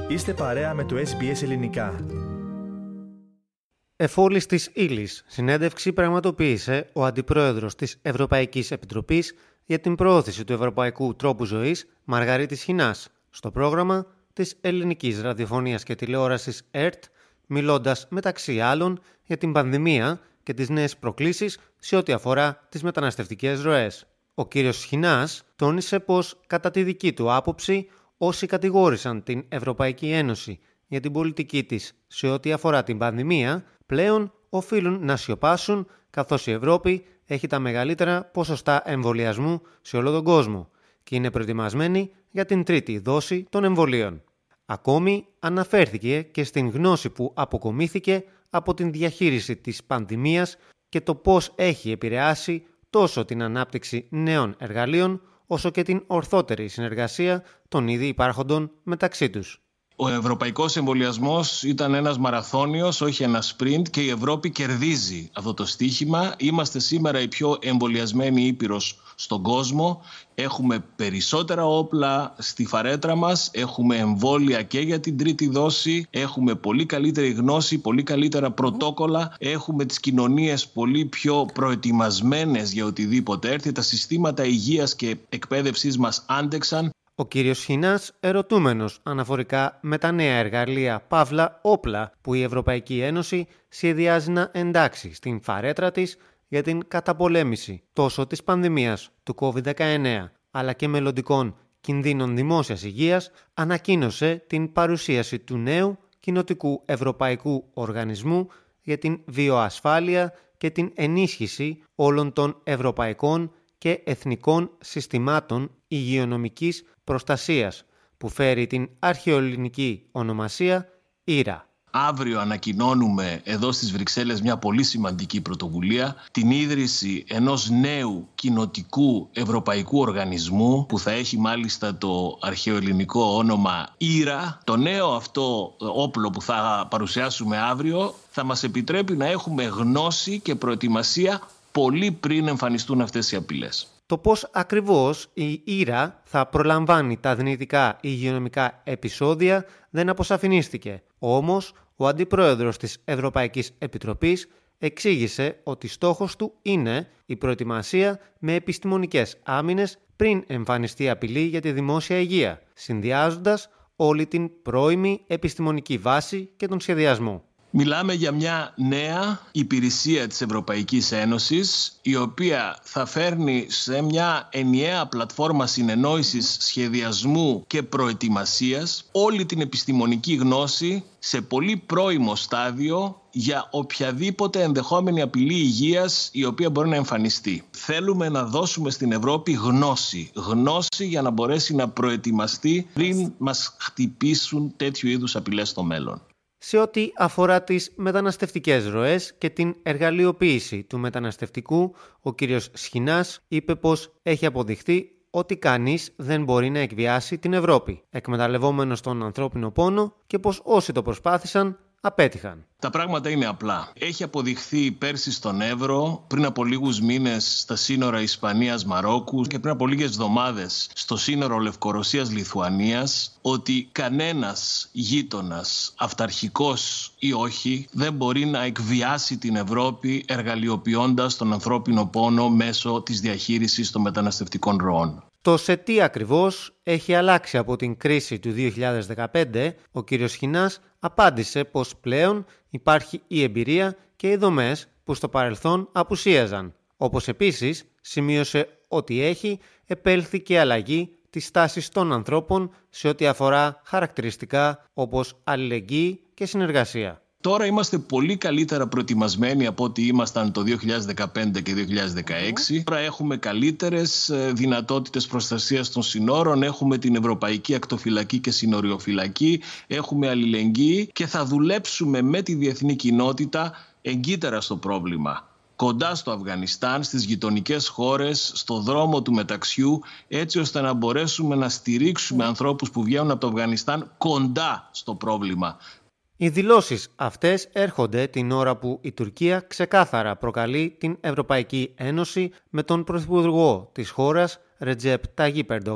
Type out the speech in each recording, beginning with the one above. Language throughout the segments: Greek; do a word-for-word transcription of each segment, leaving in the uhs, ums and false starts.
Είστε παρέα με το ες μπι ες Ελληνικά. Εφόλης της ύλης, συνέντευξη πραγματοποίησε ο Αντιπρόεδρος της Ευρωπαϊκής Επιτροπής για την προώθηση του ευρωπαϊκού τρόπου ζωής, Μαργαρίτης Χινάς, στο πρόγραμμα της Ελληνικής Ραδιοφωνίας και Τηλεόρασης ΕΡΤ, μιλώντας μεταξύ άλλων για την πανδημία και τις νέες προκλήσεις σε ό,τι αφορά τις μεταναστευτικές ροές. Ο κύριος Χινάς τόνισε πως, κατά τη δική του άποψη, όσοι κατηγόρησαν την Ευρωπαϊκή Ένωση για την πολιτική της σε ό,τι αφορά την πανδημία, πλέον οφείλουν να σιωπάσουν, καθώς η Ευρώπη έχει τα μεγαλύτερα ποσοστά εμβολιασμού σε όλο τον κόσμο και είναι προετοιμασμένη για την τρίτη δόση των εμβολίων. Ακόμη αναφέρθηκε και στην γνώση που αποκομίθηκε από την διαχείριση της πανδημίας και το πώς έχει επηρεάσει τόσο την ανάπτυξη νέων εργαλείων όσο και την ορθότερη συνεργασία των ήδη υπάρχοντων μεταξύ τους. Ο ευρωπαϊκός εμβολιασμός ήταν ένας μαραθώνιος, όχι ένα σπριντ, και η Ευρώπη κερδίζει αυτό το στοίχημα. Είμαστε σήμερα η πιο εμβολιασμένη ήπειρος στον κόσμο. Έχουμε περισσότερα όπλα στη φαρέτρα μας, έχουμε εμβόλια και για την τρίτη δόση, έχουμε πολύ καλύτερη γνώση, πολύ καλύτερα πρωτόκολλα, έχουμε τις κοινωνίες πολύ πιο προετοιμασμένες για οτιδήποτε έρθει, τα συστήματα υγείας και εκπαίδευσης μας άντεξαν. Ο κύριος Χινάς, ερωτούμενος αναφορικά με τα νέα εργαλεία παύλα όπλα που η Ευρωπαϊκή Ένωση σχεδιάζει να εντάξει στην φαρέτρα της για την καταπολέμηση τόσο της πανδημίας του κόβιντ δεκαεννέα αλλά και μελλοντικών κινδύνων δημόσιας υγείας, ανακοίνωσε την παρουσίαση του νέου κοινοτικού ευρωπαϊκού οργανισμού για την βιοασφάλεια και την ενίσχυση όλων των ευρωπαϊκών και εθνικών συστημάτων υγειονομικής προστασίας, που φέρει την αρχαιοελληνική ονομασία Ήρα. Αύριο ανακοινώνουμε εδώ στις Βρυξέλλες μια πολύ σημαντική πρωτοβουλία, την ίδρυση ενός νέου κοινοτικού ευρωπαϊκού οργανισμού που θα έχει μάλιστα το αρχαιοελληνικό όνομα Ήρα. Το νέο αυτό όπλο που θα παρουσιάσουμε αύριο θα μας επιτρέπει να έχουμε γνώση και προετοιμασία πολύ πριν εμφανιστούν αυτές οι απειλές. Το πώς ακριβώς η Ήρα θα προλαμβάνει τα δυνητικά υγειονομικά επεισόδια δεν αποσαφηνίστηκε. Όμως, ο Αντιπρόεδρος της Ευρωπαϊκής Επιτροπής εξήγησε ότι στόχος του είναι η προετοιμασία με επιστημονικές άμυνες πριν εμφανιστεί απειλή για τη δημόσια υγεία, συνδυάζοντας όλη την πρώιμη επιστημονική βάση και τον σχεδιασμό. Μιλάμε για μια νέα υπηρεσία της Ευρωπαϊκής Ένωσης, η οποία θα φέρνει σε μια ενιαία πλατφόρμα συνεννόησης, σχεδιασμού και προετοιμασίας όλη την επιστημονική γνώση σε πολύ πρώιμο στάδιο για οποιαδήποτε ενδεχόμενη απειλή υγείας η οποία μπορεί να εμφανιστεί. Θέλουμε να δώσουμε στην Ευρώπη γνώση. Γνώση για να μπορέσει να προετοιμαστεί πριν μας χτυπήσουν τέτοιου είδους απειλές στο μέλλον. Σε ό,τι αφορά τις μεταναστευτικές ροές και την εργαλειοποίηση του μεταναστευτικού, ο κύριος Χινάς είπε πως έχει αποδειχθεί ότι κανείς δεν μπορεί να εκβιάσει την Ευρώπη, εκμεταλλευόμενος τον ανθρώπινο πόνο, και πως όσοι το προσπάθησαν απέτυχαν. Τα πράγματα είναι απλά. Έχει αποδειχθεί πέρσι στον Εύρο, πριν από λίγους μήνες στα σύνορα Ισπανίας-Μαρόκου και πριν από λίγες εβδομάδες στο σύνορο Λευκορωσίας-Λιθουανίας, ότι κανένας γείτονας, αυταρχικός ή όχι, δεν μπορεί να εκβιάσει την Ευρώπη εργαλειοποιώντας τον ανθρώπινο πόνο μέσω της διαχείρισης των μεταναστευτικών ροών. Το σε τι ακριβώς έχει αλλάξει από την κρίση του δύο χιλιάδες δεκαπέντε, ο κύριος Χινάς απάντησε πως πλέον υπάρχει η εμπειρία και οι δομές που στο παρελθόν απουσίαζαν. Όπως επίσης σημείωσε ότι έχει επέλθει και αλλαγή της στάσης των ανθρώπων σε ό,τι αφορά χαρακτηριστικά όπως αλληλεγγύη και συνεργασία. Τώρα είμαστε πολύ καλύτερα προετοιμασμένοι από ό,τι ήμασταν το δύο χιλιάδες δεκαπέντε και δύο χιλιάδες δεκαέξι. Τώρα έχουμε καλύτερες δυνατότητες προστασίας των συνόρων, έχουμε την Ευρωπαϊκή Ακτοφυλακή και Συνοριοφυλακή, έχουμε αλληλεγγύη και θα δουλέψουμε με τη διεθνή κοινότητα εγκύτερα στο πρόβλημα. Κοντά στο Αφγανιστάν, στις γειτονικές χώρες, στο δρόμο του μεταξιού, έτσι ώστε να μπορέσουμε να στηρίξουμε ανθρώπους που βγαίνουν από το Αφγανιστάν κοντά στο πρόβλημα. Οι δηλώσεις αυτές έρχονται την ώρα που η Τουρκία ξεκάθαρα προκαλεί την Ευρωπαϊκή Ένωση με τον Πρωθυπουργό της χώρας, Ρετζέπ Ταγίπ Ερντογάν,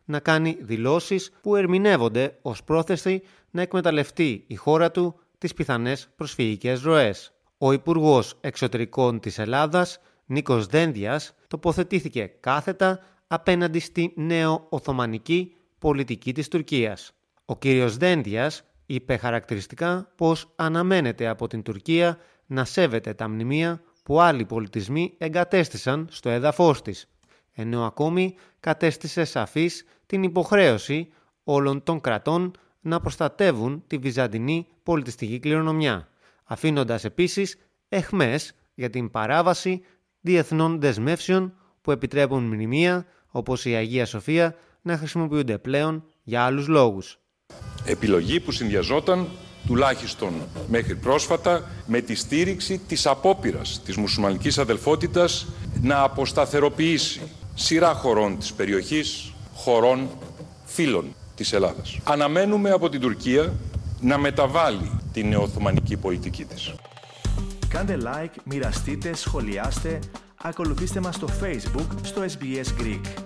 να κάνει δηλώσεις που ερμηνεύονται ως πρόθεση να εκμεταλλευτεί η χώρα του τις πιθανές προσφυγικές ροές. Ο Υπουργός Εξωτερικών της Ελλάδας, Νίκος Δένδιας, τοποθετήθηκε κάθετα απέναντι στη νεο-οθωμανική πολιτική της Τουρκίας. Ο κύριος Δένδιας είπε χαρακτηριστικά πως αναμένεται από την Τουρκία να σέβεται τα μνημεία που άλλοι πολιτισμοί εγκατέστησαν στο έδαφος της, ενώ ακόμη κατέστησε σαφής την υποχρέωση όλων των κρατών να προστατεύουν τη βυζαντινή πολιτιστική κληρονομιά, αφήνοντας επίσης αιχμές για την παράβαση διεθνών δεσμεύσεων που επιτρέπουν μνημεία όπως η Αγία Σοφία να χρησιμοποιούνται πλέον για άλλους λόγους. Επιλογή που συνδυαζόταν τουλάχιστον μέχρι πρόσφατα με τη στήριξη της απόπειρας της μουσουλμανικής αδελφότητας να αποσταθεροποιήσει σειρά χωρών της περιοχής, χωρών φίλων της Ελλάδας. Αναμένουμε από την Τουρκία να μεταβάλει την νεοοθωμανική πολιτική της. Κάντε like, μοιραστείτε, σχολιάστε, ακολουθήστε μας στο Facebook, στο ες μπι ες Greek.